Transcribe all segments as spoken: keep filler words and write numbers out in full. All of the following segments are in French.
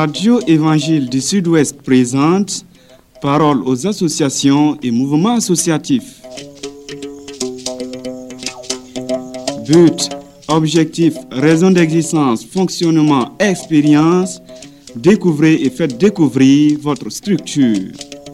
Radio Évangile du Sud-Ouest présente Parole aux associations et mouvements associatifs. But, objectif, raison d'existence, fonctionnement, expérience. Découvrez et faites découvrir votre structure.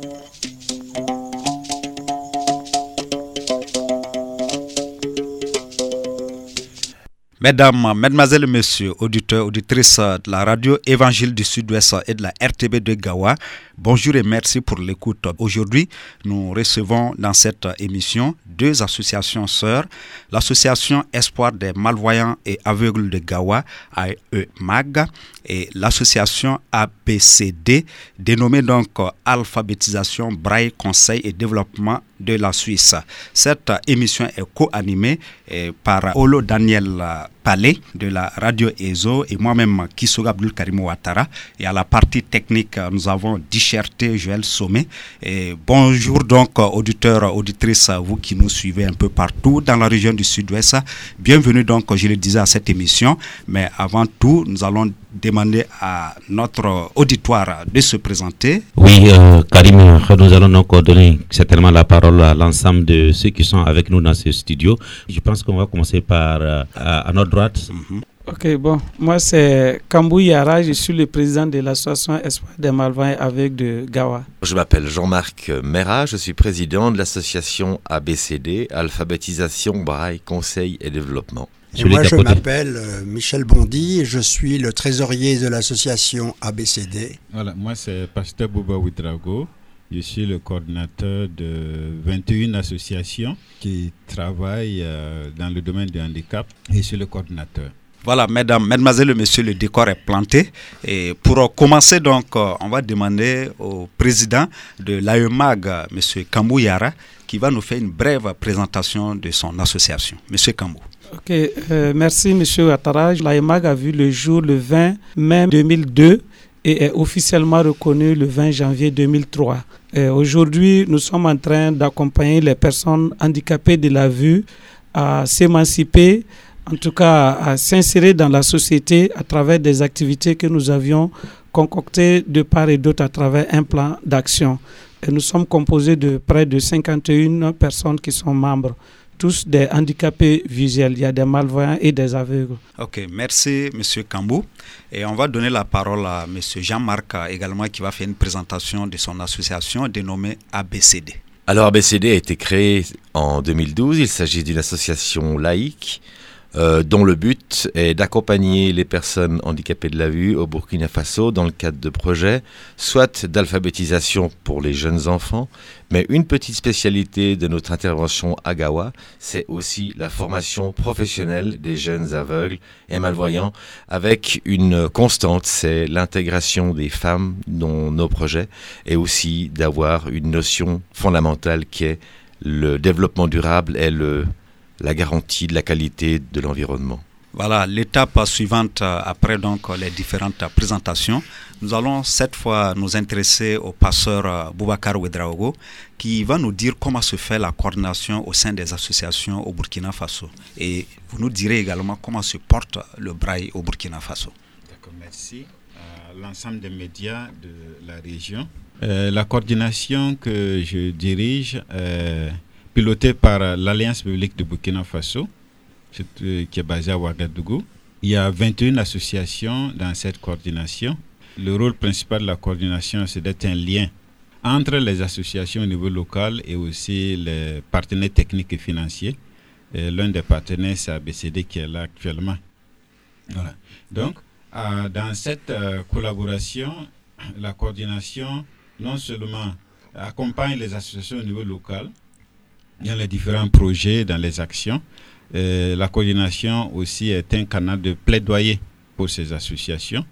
Mesdames, Mesdemoiselles et Messieurs, auditeurs, auditrices de la radio Évangile du Sud-Ouest et de la R T B de Gawa, bonjour et merci pour l'écoute. Aujourd'hui, nous recevons dans cette émission deux associations sœurs, l'association Espoir des malvoyants et aveugles de Gawa, A E M A G, et l'association A B C D, dénommée donc Alphabétisation, Braille, Conseil et Développement de la Suisse. Cette émission est co-animée par Olo Daniel Palais de la radio E S O et moi-même Kisoga Abdul Karim Ouattara. Et à la partie technique, nous avons Dicherté Joël Sommet. Et bonjour donc auditeurs, auditrices, vous qui nous suivez un peu partout dans la région du Sud-Ouest. Bienvenue donc, je le disais, à cette émission. Mais avant tout, nous allons demander à notre auditoire de se présenter. Oui, euh, Karim, nous allons donc donner certainement la parole à l'ensemble de ceux qui sont avec nous dans ce studio. Je pense qu'on va commencer par euh, à, à notre droite. Mm-hmm. Ok, bon, moi c'est Kambou Yara, je suis le président de l'association Espoir des malvoyants aveugles de Gawa. Je m'appelle Jean-Marc Mera, je suis président de l'association A B C D, Alphabétisation, Braille, Conseil et Développement. Et moi je m'appelle euh, Michel Bondy et je suis le trésorier de l'association A B C D. Voilà, moi c'est Pasteur Bouba Ouidrago. Je suis le coordinateur de vingt et une associations qui travaillent euh, dans le domaine du handicap et je suis le coordinateur. Voilà, mesdames, mesdemoiselles et messieurs, le décor est planté. Et pour commencer, donc, on va demander au président de l'A E M A G, M. Kambou Yara, qui va nous faire une brève présentation de son association. M. Kambou. Ok, euh, merci M. Ouattara. L'A E M A G a vu le jour le vingt mai deux mille deux et est officiellement reconnu le vingt janvier deux mille trois. Et aujourd'hui, nous sommes en train d'accompagner les personnes handicapées de la vue à s'émanciper, en tout cas à s'insérer dans la société à travers des activités que nous avions concoctées de part et d'autre à travers un plan d'action. Et nous sommes composés de près de cinquante et une personnes qui sont membres, tous des handicapés visuels. Il y a des malvoyants et des aveugles. Ok, merci M. Kambou. Et on va donner la parole à M. Jean-Marc également qui va faire une présentation de son association dénommée A B C D. Alors A B C D a été créé en deux mille douze. Il s'agit d'une association laïque euh, dont le but est d'accompagner les personnes handicapées de la vue au Burkina Faso dans le cadre de projets, soit d'alphabétisation pour les jeunes enfants, mais une petite spécialité de notre intervention à Gawa, c'est aussi la formation professionnelle des jeunes aveugles et malvoyants, avec une constante, c'est l'intégration des femmes dans nos projets et aussi d'avoir une notion fondamentale qui est le développement durable et le la garantie de la qualité de l'environnement. Voilà, l'étape suivante, après donc les différentes présentations, nous allons cette fois nous intéresser au pasteur Boubacar Ouedraogo qui va nous dire comment se fait la coordination au sein des associations au Burkina Faso. Et vous nous direz également comment se porte le braille au Burkina Faso. D'accord, merci à l'ensemble des médias de la région. Euh, la coordination que je dirige est pilotée par l'Alliance publique de Burkina Faso, qui est basée à Ouagadougou. Il y a vingt et une associations dans cette coordination. Le rôle principal de la coordination, c'est d'être un lien entre les associations au niveau local et aussi les partenaires techniques et financiers. Et l'un des partenaires, c'est A B C D qui est là actuellement. Voilà. Donc, euh, dans cette euh, collaboration, la coordination non seulement accompagne les associations au niveau local, dans les différents projets, dans les actions. Euh, la coordination aussi est un canal de plaidoyer pour ces associations.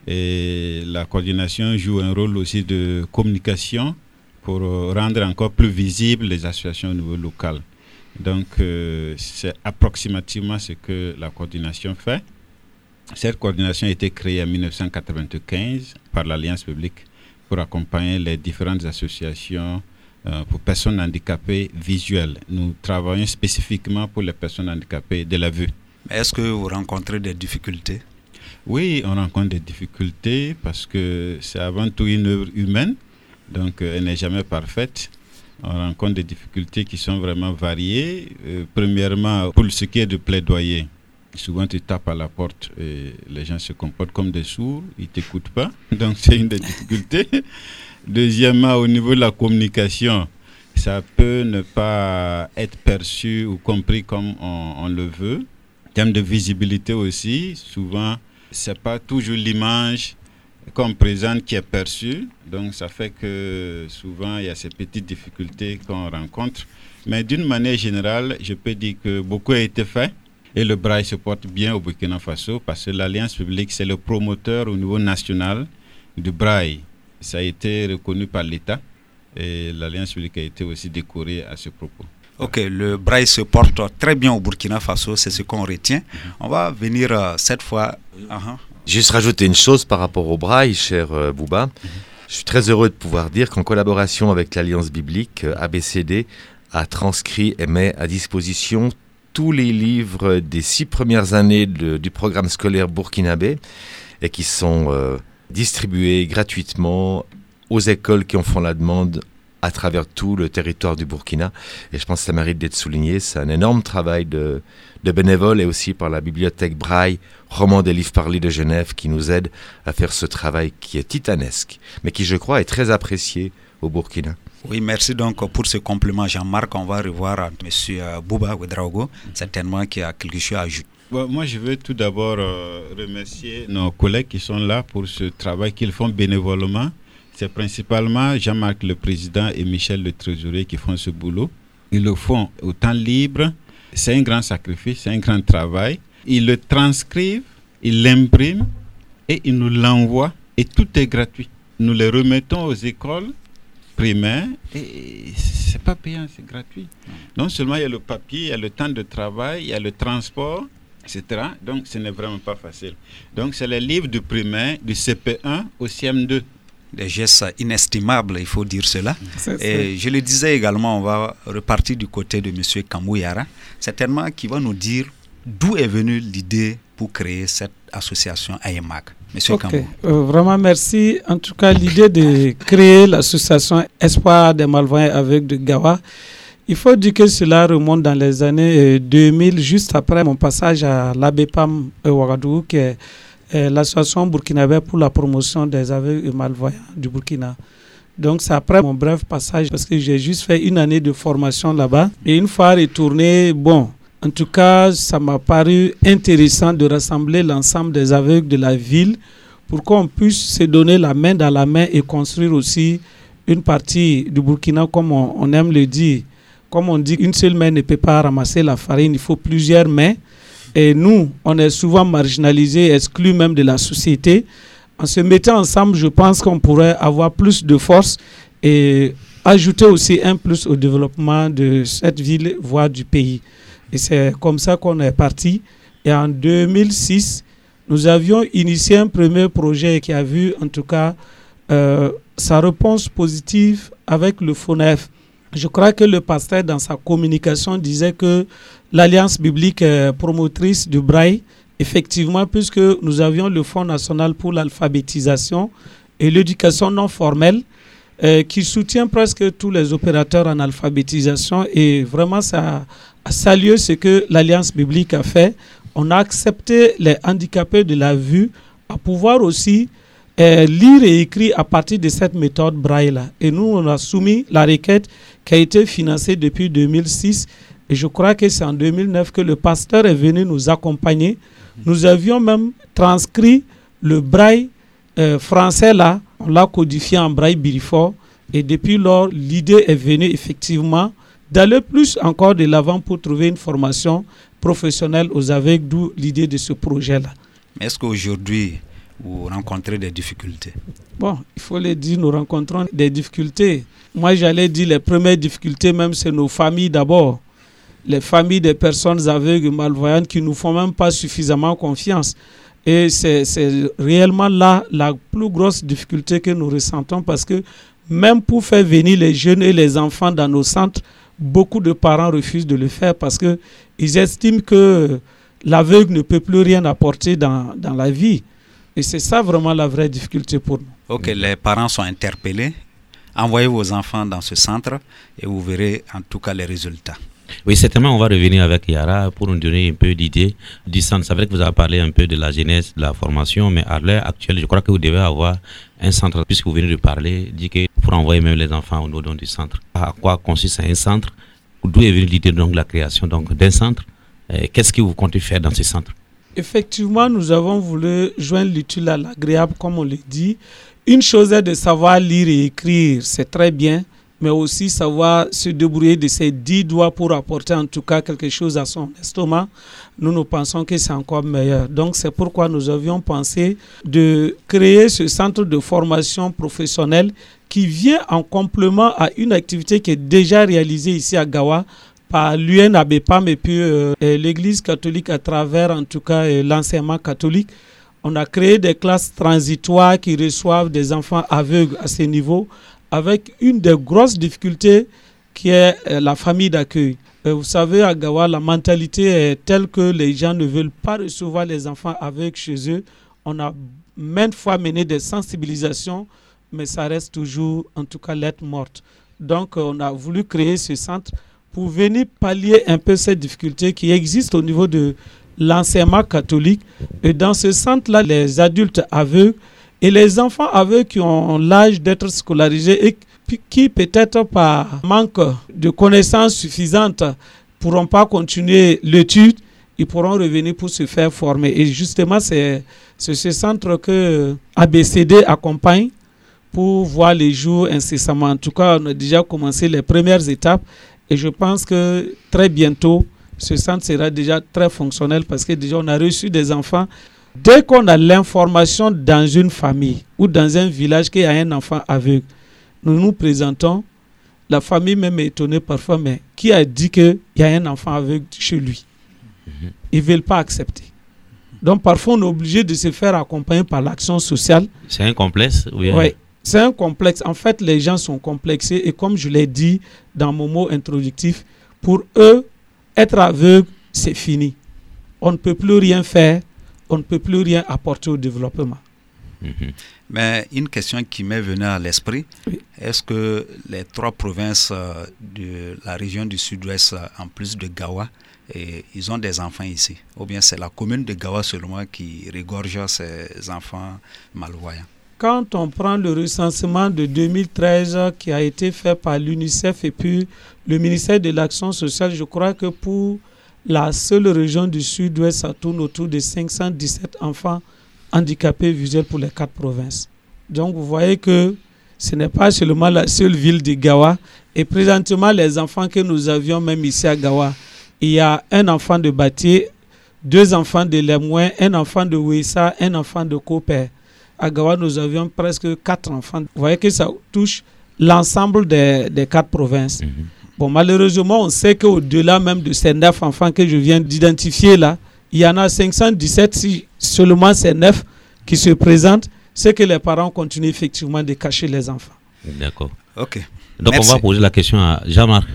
Et la coordination joue un rôle aussi de communication pour rendre encore plus visibles les associations au niveau local. Donc, euh, c'est approximativement ce que la coordination fait. Cette coordination a été créée en dix-neuf cent quatre-vingt-quinze par l'Alliance publique pour accompagner les différentes associations euh, pour personnes handicapées visuelles. Nous travaillons spécifiquement pour les personnes handicapées de la vue. Est-ce que vous rencontrez des difficultés? Oui, on rencontre des difficultés parce que c'est avant tout une œuvre humaine, donc euh, elle n'est jamais parfaite. On rencontre des difficultés qui sont vraiment variées. Euh, premièrement, pour ce qui est de plaidoyer, souvent tu tapes à la porte et les gens se comportent comme des sourds, ils ne t'écoutent pas, donc c'est une des difficultés. Deuxièmement, au niveau de la communication, ça peut ne pas être perçu ou compris comme on, on le veut. En termes de visibilité aussi, souvent, ce n'est pas toujours l'image qu'on présente qui est perçue. Donc, ça fait que souvent, il y a ces petites difficultés qu'on rencontre. Mais d'une manière générale, je peux dire que beaucoup a été fait. Et le braille se porte bien au Burkina Faso parce que l'Alliance publique, c'est le promoteur au niveau national du braille. Ça a été reconnu par l'État. Et l'Alliance publique a été aussi décorée à ce propos. Ok, le braille se porte très bien au Burkina Faso, c'est ce qu'on retient. Mm-hmm. On va venir euh, cette fois... Uh-huh. Juste rajouter une chose par rapport au braille, cher euh, Bouba. Mm-hmm. Je suis très heureux de pouvoir dire qu'en collaboration avec l'Alliance biblique, euh, A B C D a transcrit et met à disposition tous les livres des six premières années de, du programme scolaire burkinabé et qui sont euh, distribués gratuitement aux écoles qui en font la demande à travers tout le territoire du Burkina. Et je pense que ça mérite d'être souligné. C'est un énorme travail de, de bénévoles et aussi par la bibliothèque Braille, roman des livres parlés de Genève, qui nous aide à faire ce travail qui est titanesque, mais qui, je crois, est très apprécié au Burkina. Oui, merci donc pour ce compliment, Jean-Marc. On va revoir M. Bouba Ouedraogo, certainement qui a quelque chose à ajouter. Bon, moi, je veux tout d'abord euh, remercier nos collègues qui sont là pour ce travail qu'ils font bénévolement. C'est principalement Jean-Marc le président et Michel le trésorier qui font ce boulot. Ils le font au temps libre. C'est un grand sacrifice, c'est un grand travail. Ils le transcrivent, ils l'impriment et ils nous l'envoient. Et tout est gratuit. Nous les remettons aux écoles primaires et c'est pas payant, c'est gratuit. Non seulement il y a le papier, il y a le temps de travail, il y a le transport, et cetera. Donc ce n'est vraiment pas facile. Donc c'est les livres du primaire, du C P un au C M deux. Des gestes inestimables, il faut dire cela. C'est, et c'est... je le disais également, on va repartir du côté de M. Kamouyara, certainement qui va nous dire d'où est venue l'idée pour créer cette association A E M A C. M. Okay. Kamou. Euh, vraiment merci. En tout cas, l'idée de créer l'association Espoir des Malvoyants avec de Gawa, il faut dire que cela remonte dans les années deux mille, juste après mon passage à l'A B P A M Ouagadougou, qui est l'association burkinabé pour la promotion des aveugles et malvoyants du Burkina. Donc c'est après mon bref passage parce que j'ai juste fait une année de formation là-bas. Et une fois retourné, bon, en tout cas, ça m'a paru intéressant de rassembler l'ensemble des aveugles de la ville pour qu'on puisse se donner la main dans la main et construire aussi une partie du Burkina, comme on, on aime le dire. Comme on dit, une seule main ne peut pas ramasser la farine, il faut plusieurs mains. Et nous, on est souvent marginalisés, exclus même de la société. En se mettant ensemble, je pense qu'on pourrait avoir plus de force et ajouter aussi un plus au développement de cette ville, voire du pays. Et c'est comme ça qu'on est parti. Et en deux mille six, nous avions initié un premier projet qui a vu, en tout cas, euh, sa réponse positive avec le FONEF. Je crois que le pasteur, dans sa communication, disait que l'Alliance biblique est promotrice du braille, effectivement, puisque nous avions le Fonds national pour l'alphabétisation et l'éducation non formelle, euh, qui soutient presque tous les opérateurs en alphabétisation. Et vraiment, ça a salué ce que l'Alliance biblique a fait. On a accepté les handicapés de la vue à pouvoir aussi Euh, lire et écrire à partir de cette méthode braille-là. Et nous, on a soumis la requête qui a été financée depuis deux mille six. Et je crois que c'est en deux mille neuf que le pasteur est venu nous accompagner. Nous avions même transcrit le braille euh, français-là. On l'a codifié en braille birifort. Et depuis lors, l'idée est venue effectivement d'aller plus encore de l'avant pour trouver une formation professionnelle aux aveugles, d'où l'idée de ce projet-là. Mais est-ce qu'aujourd'hui, vous rencontrez des difficultés? Bon, il faut le dire, nous rencontrons des difficultés. Moi, j'allais dire les premières difficultés, même c'est nos familles d'abord. Les familles des personnes aveugles et malvoyantes qui ne nous font même pas suffisamment confiance. Et c'est, c'est réellement là la plus grosse difficulté que nous ressentons parce que même pour faire venir les jeunes et les enfants dans nos centres, beaucoup de parents refusent de le faire parce qu'ils estiment que l'aveugle ne peut plus rien apporter dans, dans la vie. Et c'est ça vraiment la vraie difficulté pour nous. Ok, les parents sont interpellés. Envoyez vos enfants dans ce centre et vous verrez en tout cas les résultats. Oui, certainement, on va revenir avec Yara pour nous donner un peu d'idée du centre. C'est vrai que vous avez parlé un peu de la jeunesse, de la formation, mais à l'heure actuelle, je crois que vous devez avoir un centre, puisque vous venez de parler, dit que pour envoyer même les enfants au nom du centre. À quoi consiste un centre? D'où est venue l'idée donc, de la création donc, d'un centre? Et qu'est-ce que vous comptez faire dans ce centre? Effectivement, nous avons voulu joindre l'utile à l'agréable, comme on le dit. Une chose est de savoir lire et écrire, c'est très bien, mais aussi savoir se débrouiller de ses dix doigts pour apporter en tout cas quelque chose à son estomac. Nous, nous pensons que c'est encore meilleur. Donc, c'est pourquoi nous avions pensé de créer ce centre de formation professionnelle qui vient en complément à une activité qui est déjà réalisée ici à Gawa par l'U N A B P A M et puis euh, l'Église catholique à travers en tout cas euh, l'enseignement catholique. On a créé des classes transitoires qui reçoivent des enfants aveugles à ce niveau, avec une des grosses difficultés qui est euh, la famille d'accueil. Euh, vous savez, à Gawa, la mentalité est telle que les gens ne veulent pas recevoir les enfants aveugles chez eux. On a maintes fois mené des sensibilisations, mais ça reste toujours, en tout cas, lettre morte. Donc, euh, on a voulu créer ce centre pour venir pallier un peu ces difficultés qui existent au niveau de l'enseignement catholique. Et dans ce centre-là, les adultes aveugles et les enfants aveugles qui ont l'âge d'être scolarisés et qui peut-être par manque de connaissances suffisantes ne pourront pas continuer l'étude, ils pourront revenir pour se faire former. Et justement, c'est, c'est ce centre que A B C D accompagne pour voir les jours incessamment. En tout cas, on a déjà commencé les premières étapes et je pense que très bientôt, ce centre sera déjà très fonctionnel parce que déjà on a reçu des enfants. Dès qu'on a l'information dans une famille ou dans un village qu'il y a un enfant aveugle, nous nous présentons, la famille même est étonnée parfois, mais qui a dit qu'il y a un enfant aveugle chez lui? Ils ne veulent pas accepter. Donc parfois on est obligé de se faire accompagner par l'action sociale. C'est un complexe? Oui. Oui, c'est un complexe. En fait, les gens sont complexés et comme je l'ai dit dans mon mot introductif, pour eux, être aveugle, c'est fini. On ne peut plus rien faire, on ne peut plus rien apporter au développement. Mm-hmm. Mais une question qui m'est venue à l'esprit, oui. Est-ce que les trois provinces de la région du sud-ouest, en plus de Gawa, et ils ont des enfants ici? Ou bien c'est la commune de Gawa seulement qui regorge ces enfants malvoyants? Quand on prend le recensement de deux mille treize qui a été fait par l'UNICEF et puis le ministère de l'Action sociale, je crois que pour la seule région du sud-ouest, ça tourne autour de cinq cent dix-sept enfants handicapés visuels pour les quatre provinces. Donc vous voyez que ce n'est pas seulement la seule ville de Gawa. Et présentement, les enfants que nous avions même ici à Gawa, il y a un enfant de Batié, deux enfants de Lemouin, un enfant de Ouessa, un enfant de Kopé. À Gawa, nous avions presque quatre enfants. Vous voyez que ça touche l'ensemble des, des quatre provinces. Mm-hmm. Bon, malheureusement, on sait qu'au-delà même de ces neuf enfants que je viens d'identifier là, il y en a cinq cent dix-sept, si seulement ces neuf qui se présentent, c'est que les parents continuent effectivement de cacher les enfants. D'accord. Ok. Donc Merci. On va poser la question à Jean-Marc.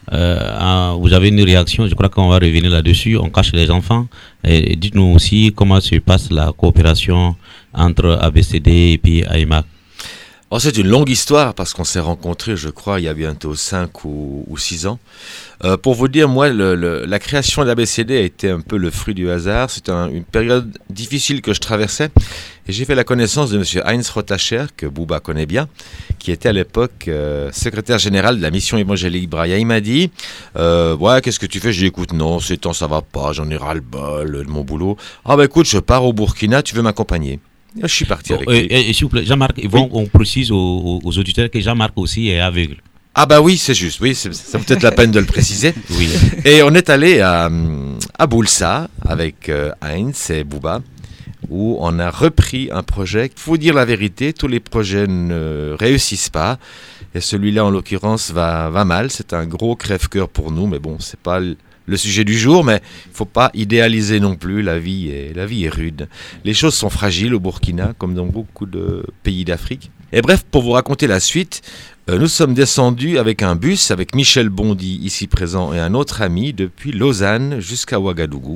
Euh, vous avez une réaction, je crois qu'on va revenir là-dessus. On cache les enfants. Et dites-nous aussi comment se passe la coopération entre A B C D et puis A I M A C. Oh, c'est une longue histoire parce qu'on s'est rencontrés, je crois, il y a bientôt cinq ou six ans. Euh, pour vous dire, moi, le, le, la création de l'A B C D a été un peu le fruit du hasard. C'était un, une période difficile que je traversais. Et j'ai fait la connaissance de M. Heinz Rotacher, que Bouba connaît bien, qui était à l'époque euh, secrétaire général de la mission évangélique Braille. Il m'a dit euh, « Ouais, qu'est-ce que tu fais ?» J'ai dit « Écoute, non, ces temps, ça va pas, j'en ai ras-le-bol de mon boulot. »« Ah bah écoute, je pars au Burkina, tu veux m'accompagner ?» Je suis parti avec oh, lui. Et, et s'il vous plaît, Jean-Marc, oui. bon, on précise aux, aux auditeurs que Jean-Marc aussi est aveugle. Ah bah oui, c'est juste, oui, c'est, ça vaut peut-être la peine de le préciser. Oui. Et on est allé à, à Boulsa avec euh, Heinz et Bouba, où on a repris un projet. Il faut dire la vérité, tous les projets ne réussissent pas. Et celui-là, en l'occurrence, va, va mal. C'est un gros crève-cœur pour nous, mais bon, c'est pas le, le sujet du jour, mais il ne faut pas idéaliser non plus. La vie, est, la vie est rude. Les choses sont fragiles au Burkina, comme dans beaucoup de pays d'Afrique. Et bref, pour vous raconter la suite, euh, nous sommes descendus avec un bus, avec Michel Bondy, ici présent, et un autre ami, depuis Lausanne jusqu'à Ouagadougou,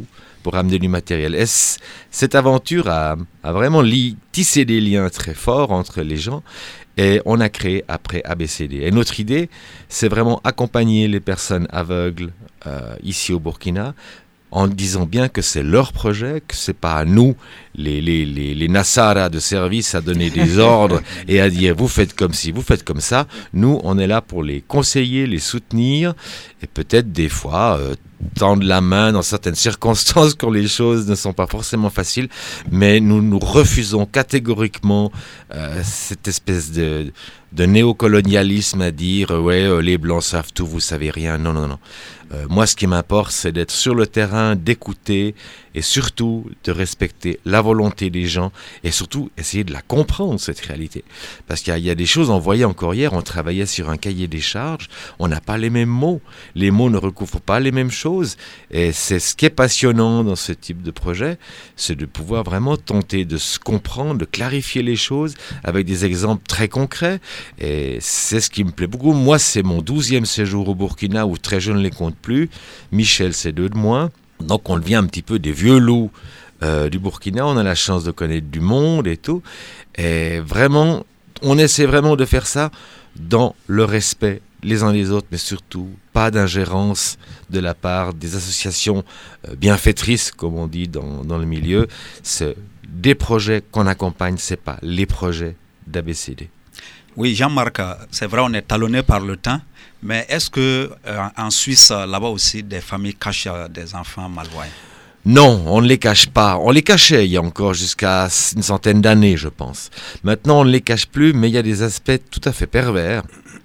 pour amener du matériel. Et c- cette aventure a, a vraiment li- tissé des liens très forts entre les gens. Et on a créé après A B C D. Et notre idée, c'est vraiment accompagner les personnes aveugles euh, ici au Burkina, en disant bien que c'est leur projet, que c'est pas à nous, les, les, les, les Nassara de service, à donner des ordres et à dire vous faites comme ci, vous faites comme ça. Nous, on est là pour les conseiller, les soutenir et peut-être des fois euh, tendre la main dans certaines circonstances quand les choses ne sont pas forcément faciles. Mais nous nous refusons catégoriquement euh, cette espèce de, de néocolonialisme à dire euh, ouais euh, les Blancs savent tout, vous savez rien. Non, non, non. Euh, moi, ce qui m'importe, c'est d'être sur le terrain, d'écouter et surtout de respecter la volonté des gens et surtout essayer de la comprendre, cette réalité. Parce qu'il y a, il y a des choses, on voyait encore hier, on travaillait sur un cahier des charges, on n'a pas les mêmes mots, les mots ne recouvrent pas les mêmes choses et c'est ce qui est passionnant dans ce type de projet, c'est de pouvoir vraiment tenter de se comprendre, de clarifier les choses avec des exemples très concrets et c'est ce qui me plaît beaucoup. Moi, c'est mon douzième séjour au Burkina où très jeune ne les compte plus, Michel c'est deux de moins. Donc on devient un petit peu des vieux loups euh, du Burkina, on a la chance de connaître du monde et tout. Et vraiment, on essaie vraiment de faire ça dans le respect les uns des autres, mais surtout pas d'ingérence de la part des associations euh, bienfaitrices, comme on dit dans, dans le milieu. C'est des projets qu'on accompagne, c'est pas les projets d'A B C D. Oui, Jean-Marc, c'est vrai, on est talonné par le temps, mais est-ce que euh, en Suisse, là-bas aussi, des familles cachent des enfants malvoyants? Non, on ne les cache pas. On les cachait il y a encore jusqu'à une centaine d'années, je pense. Maintenant, on ne les cache plus, mais il y a des aspects tout à fait pervers.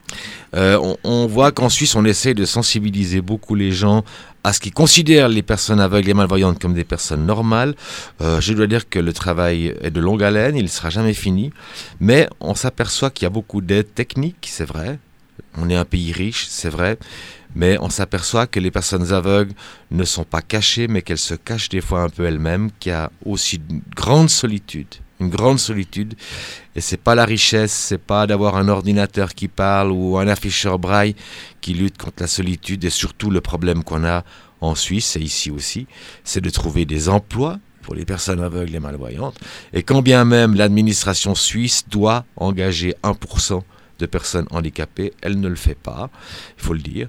Euh, on, on voit qu'en Suisse, on essaie de sensibiliser beaucoup les gens à ce qu'ils considèrent les personnes aveugles et malvoyantes comme des personnes normales. Euh, je dois dire que le travail est de longue haleine, il ne sera jamais fini, mais on s'aperçoit qu'il y a beaucoup d'aides techniques, c'est vrai. On est un pays riche, c'est vrai, mais on s'aperçoit que les personnes aveugles ne sont pas cachées, mais qu'elles se cachent des fois un peu elles-mêmes, qu'il y a aussi une grande solitude. Une grande solitude, et c'est pas la richesse, c'est pas d'avoir un ordinateur qui parle ou un afficheur braille qui lutte contre la solitude, et surtout le problème qu'on a en Suisse et ici aussi, c'est de trouver des emplois pour les personnes aveugles et malvoyantes, et quand bien même l'administration suisse doit engager un pour cent de personnes handicapées, elle ne le fait pas, il faut le dire,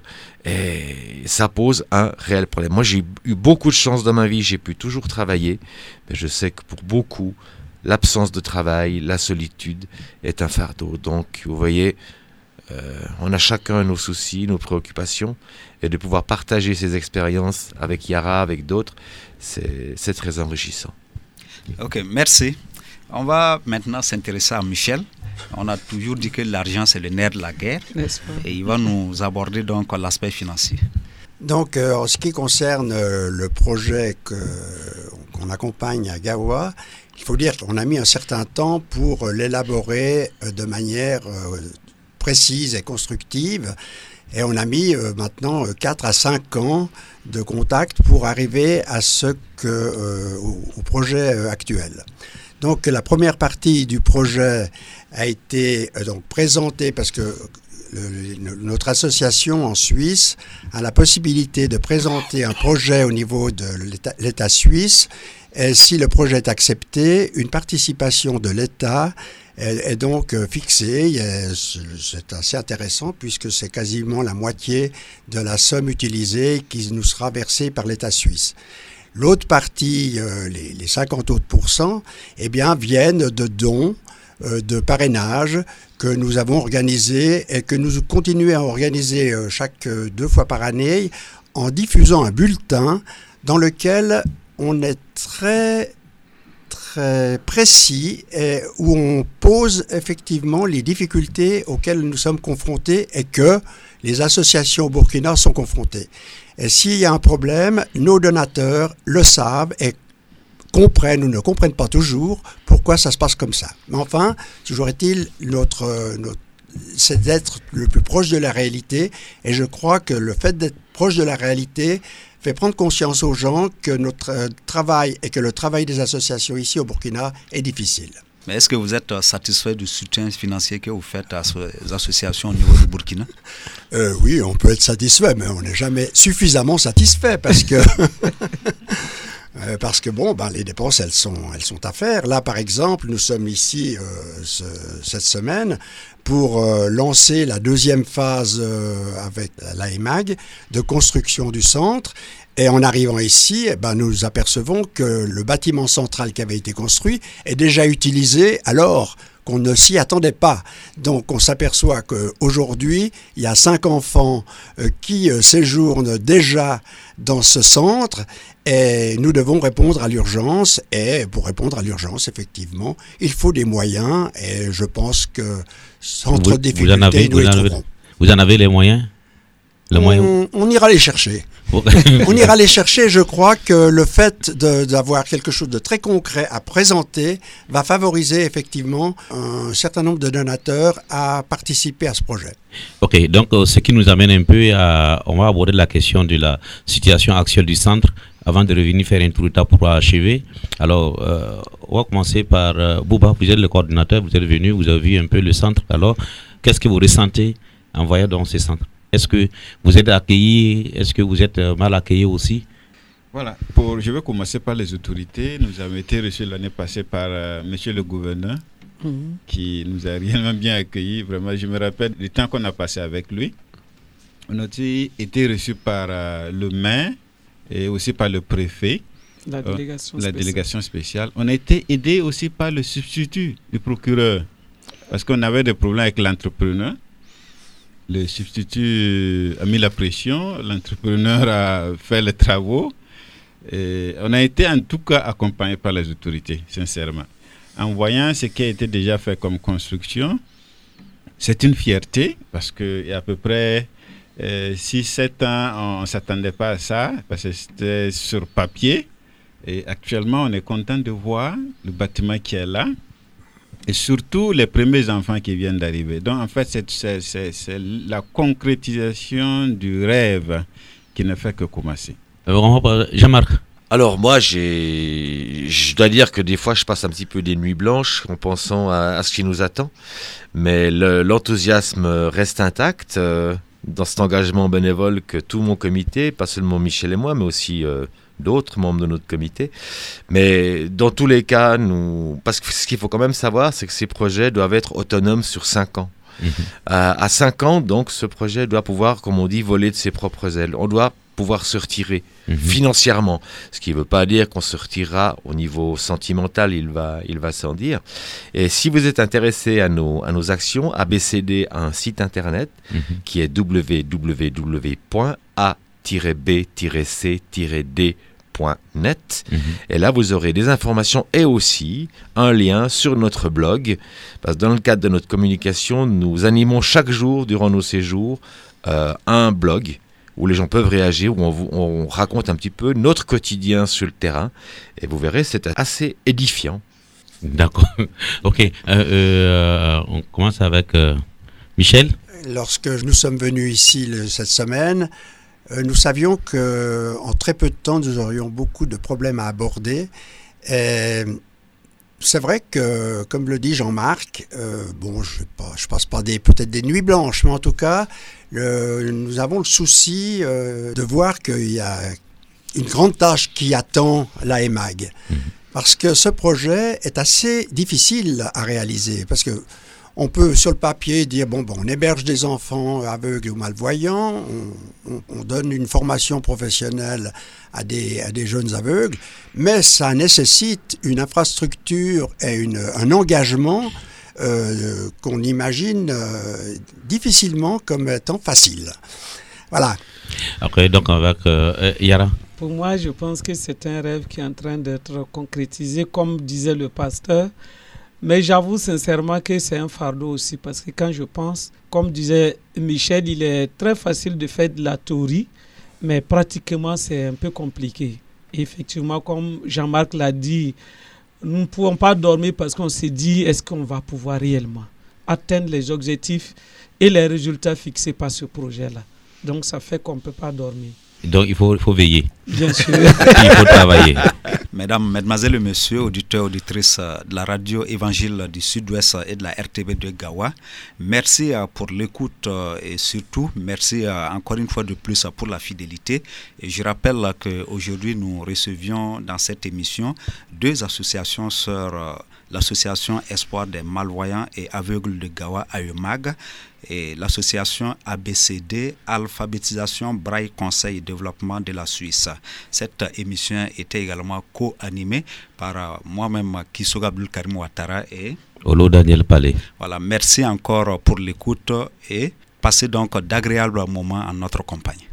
et ça pose un réel problème. Moi j'ai eu beaucoup de chance dans ma vie, j'ai pu toujours travailler, mais je sais que pour beaucoup, l'absence de travail, la solitude est un fardeau. Donc, vous voyez, euh, on a chacun nos soucis, nos préoccupations, et de pouvoir partager ces expériences avec Yara, avec d'autres, c'est, c'est très enrichissant. Ok, merci. On va maintenant s'intéresser à Michel. On a toujours dit que l'argent, c'est le nerf de la guerre. Et il va nous aborder donc l'aspect financier. Donc, euh, en ce qui concerne euh, le projet que, qu'on accompagne à Gawa, il faut dire qu'on a mis un certain temps pour euh, l'élaborer euh, de manière euh, précise et constructive. Et on a mis euh, maintenant euh, quatre à cinq ans de contact pour arriver à ce que, euh, au, au projet euh, actuel. Donc, la première partie du projet a été euh, donc présentée parce que Le, notre association en Suisse a la possibilité de présenter un projet au niveau de l'État, l'État suisse. Et si le projet est accepté, une participation de l'État est, est donc fixée. C'est assez intéressant puisque c'est quasiment la moitié de la somme utilisée qui nous sera versée par l'État suisse. L'autre partie, les, les cinquante autres pourcents, eh bien, viennent de dons, de parrainage que nous avons organisé et que nous continuons à organiser chaque deux fois par année en diffusant un bulletin dans lequel on est très très précis et où on pose effectivement les difficultés auxquelles nous sommes confrontés et que les associations au Burkina sont confrontées. Et s'il y a un problème, nos donateurs le savent et comprennent ou ne comprennent pas toujours pourquoi ça se passe comme ça. Mais enfin, toujours est-il, notre, notre, c'est d'être le plus proche de la réalité. Et je crois que le fait d'être proche de la réalité fait prendre conscience aux gens que notre travail et que le travail des associations ici au Burkina est difficile. Mais est-ce que vous êtes satisfait du soutien financier que vous faites à ces associations au niveau du Burkina? euh, Oui, on peut être satisfait, mais on n'est jamais suffisamment satisfait parce que... Euh, parce que bon, ben, les dépenses, elles sont, elles sont à faire. Là, par exemple, nous sommes ici euh, ce, cette semaine pour euh, lancer la deuxième phase euh, avec l'A E M A G de construction du centre. Et en arrivant ici, eh ben, nous apercevons que le bâtiment central qui avait été construit est déjà utilisé alors qu'on ne s'y attendait pas. Donc on s'aperçoit qu'aujourd'hui, il y a cinq enfants euh, qui euh, séjournent déjà dans ce centre et nous devons répondre à l'urgence. Et pour répondre à l'urgence, effectivement, il faut des moyens et je pense que sans trop de difficultés, vous en avez, nous vous les en avez, trouverons. Vous en avez les moyens? Le on, moyen... on ira les chercher. On ira les chercher. Je crois que le fait de, d'avoir quelque chose de très concret à présenter va favoriser effectivement un certain nombre de donateurs à participer à ce projet. Ok, donc euh, ce qui nous amène un peu à... On va aborder la question de la situation actuelle du centre avant de revenir faire un tour d'étape pour achever. Alors, euh, on va commencer par euh, Bouba, vous êtes le coordinateur, vous êtes venu, vous avez vu un peu le centre. Alors, qu'est-ce que vous ressentez en voyant dans ce centre? Est-ce que vous êtes accueillis? Est-ce que vous êtes mal accueillis aussi? Voilà, pour, je vais commencer par les autorités. Nous avons été reçus l'année passée par euh, monsieur le gouverneur mmh. qui nous a réellement bien accueillis. Vraiment, je me rappelle du temps qu'on a passé avec lui. On a aussi été reçus par euh, le maire et aussi par le préfet. La délégation, euh, la délégation spéciale. On a été aidé aussi par le substitut du procureur parce qu'on avait des problèmes avec l'entrepreneur. Le substitut a mis la pression, l'entrepreneur a fait les travaux. Et on a été en tout cas accompagné par les autorités, sincèrement. En voyant ce qui a été déjà fait comme construction, c'est une fierté parce qu'il y a à peu près euh, six sept ans, on ne s'attendait pas à ça parce que c'était sur papier. Et actuellement, on est content de voir le bâtiment qui est là. Et surtout les premiers enfants qui viennent d'arriver. Donc en fait, c'est, c'est, c'est, c'est la concrétisation du rêve qui ne fait que commencer. Jean-Marc. Alors moi, j'ai, je dois dire que des fois, je passe un petit peu des nuits blanches en pensant à, à ce qui nous attend. Mais le, l'enthousiasme reste intact euh, dans cet engagement bénévole que tout mon comité, pas seulement Michel et moi, mais aussi... Euh, d'autres membres de notre comité. Mais dans tous les cas, nous... parce que ce qu'il faut quand même savoir, c'est que ces projets doivent être autonomes sur cinq ans. Mmh. Euh, à cinq ans, donc, ce projet doit pouvoir, comme on dit, voler de ses propres ailes. On doit pouvoir se retirer mmh. financièrement. Ce qui ne veut pas dire qu'on se retirera au niveau sentimental, il va, il va sans dire. Et si vous êtes intéressé à nos, à nos actions, A B C D a un site internet mmh. qui est w w w point a tiret b tiret c tiret d point net. Mmh. Et là, vous aurez des informations et aussi un lien sur notre blog. Parce que dans le cadre de notre communication, nous animons chaque jour, durant nos séjours, euh, un blog où les gens peuvent réagir, où on, vous, on raconte un petit peu notre quotidien sur le terrain. Et vous verrez, c'est assez édifiant. D'accord. Ok. Euh, euh, on commence avec euh, Michel. Lorsque nous sommes venus ici le, cette semaine, nous savions qu'en très peu de temps, nous aurions beaucoup de problèmes à aborder. Et c'est vrai que, comme le dit Jean-Marc, euh, bon, je ne passe pas des, peut-être des nuits blanches, mais en tout cas, le, nous avons le souci euh, de voir qu'il y a une grande tâche qui attend l'A E M A G. Mmh. Parce que ce projet est assez difficile à réaliser. Parce que on peut, sur le papier, dire, bon, bon on héberge des enfants aveugles ou malvoyants, on, on, on donne une formation professionnelle à des, à des jeunes aveugles, mais ça nécessite une infrastructure et une, un engagement euh, qu'on imagine euh, difficilement comme étant facile. Voilà. Ok, donc avec euh, Yara. Pour moi, je pense que c'est un rêve qui est en train d'être concrétisé, comme disait le pasteur. Mais j'avoue sincèrement que c'est un fardeau aussi parce que quand je pense, comme disait Michel, il est très facile de faire de la théorie, mais pratiquement c'est un peu compliqué. Et effectivement, comme Jean-Marc l'a dit, nous ne pouvons pas dormir parce qu'on s'est dit est-ce qu'on va pouvoir réellement atteindre les objectifs et les résultats fixés par ce projet-là. Donc ça fait qu'on ne peut pas dormir. Donc il faut, il faut veiller. Bien sûr. Il faut travailler. Mesdames, Mesdemoiselles et Messieurs, auditeurs, auditrices de la radio Évangile du Sud-Ouest et de la R T B de Gawa, merci pour l'écoute et surtout merci encore une fois de plus pour la fidélité. Et je rappelle qu'aujourd'hui nous recevions dans cette émission deux associations sœurs, l'association Espoir des malvoyants et aveugles de Gawa A E M A G et l'association A B C D, Alphabétisation Braille Conseil et Développement de la Suisse. Cette émission était également co-animée par moi-même Kisoga Abdul Karim Ouattara et Olo Daniel Palais. Voilà, merci encore pour l'écoute et passez donc d'agréables moments en notre compagnie.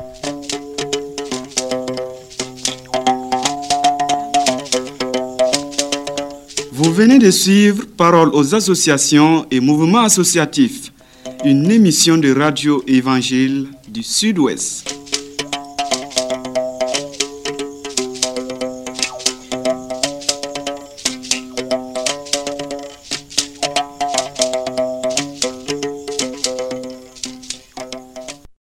Vous venez de suivre Paroles aux associations et mouvements associatifs, une émission de radio Évangile du Sud-Ouest.